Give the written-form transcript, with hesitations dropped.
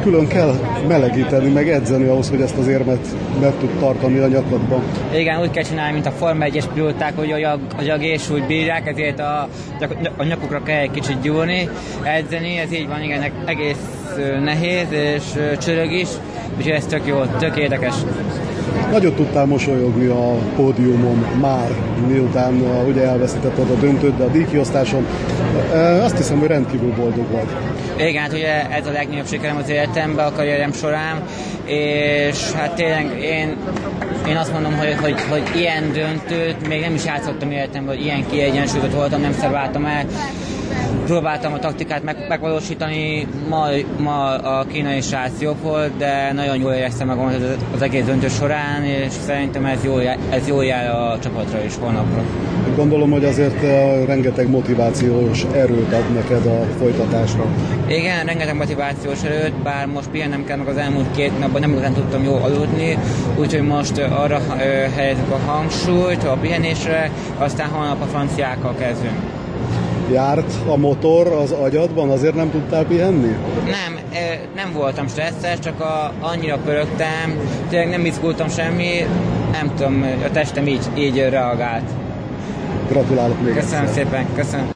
külön kell melegíteni, meg edzeni ahhoz, hogy ezt az érmet meg tud tartani a nyakadban. Igen, úgy kell csinálni, mint a Forma 1-es pilóták, hogy a gésúlyt bírják, ezért a nyakukra kell egy kicsit gyúrni, edzeni, ez így van, igen, egész nehéz és csörög is, úgyhogy ez tök jó, tök érdekes. Nagyot tudtál mosolyogni a pódiumon már, miután ugye elveszítetted a döntőt, de a díjkiosztáson. Azt hiszem, hogy rendkívül boldog vagy. Igen, hát ugye ez a legnagyobb sikerem az életemben, a karrierem során, és hát tényleg én azt mondom, hogy ilyen döntőt még nem is játszottam életemben, hogy ilyen kiegyensúlyozott voltam, nem szerváltam el. Próbáltam a taktikát megvalósítani, ma a kínai srác jobb volt, de nagyon jól éreztem magam az egész döntő során, és szerintem ez jól jár a csapatra is holnapra. Gondolom, hogy azért rengeteg motivációs erőt ad neked a folytatásra. Igen, rengeteg motivációs erőt, bár most pihennem kell, meg az elmúlt 2 napban nem igazán tudtam jól aludni, úgyhogy most arra helyezzük a hangsúlyt, a pihenésre, aztán holnap a franciákkal kezdünk. Járt a motor az agyadban, azért nem tudtál pihenni? Nem voltam stresszes, csak annyira pörögtem, tényleg nem izgultam semmi, nem tudom, a testem így reagált. Gratulálok még Köszönöm egyszer. szépen, köszönöm.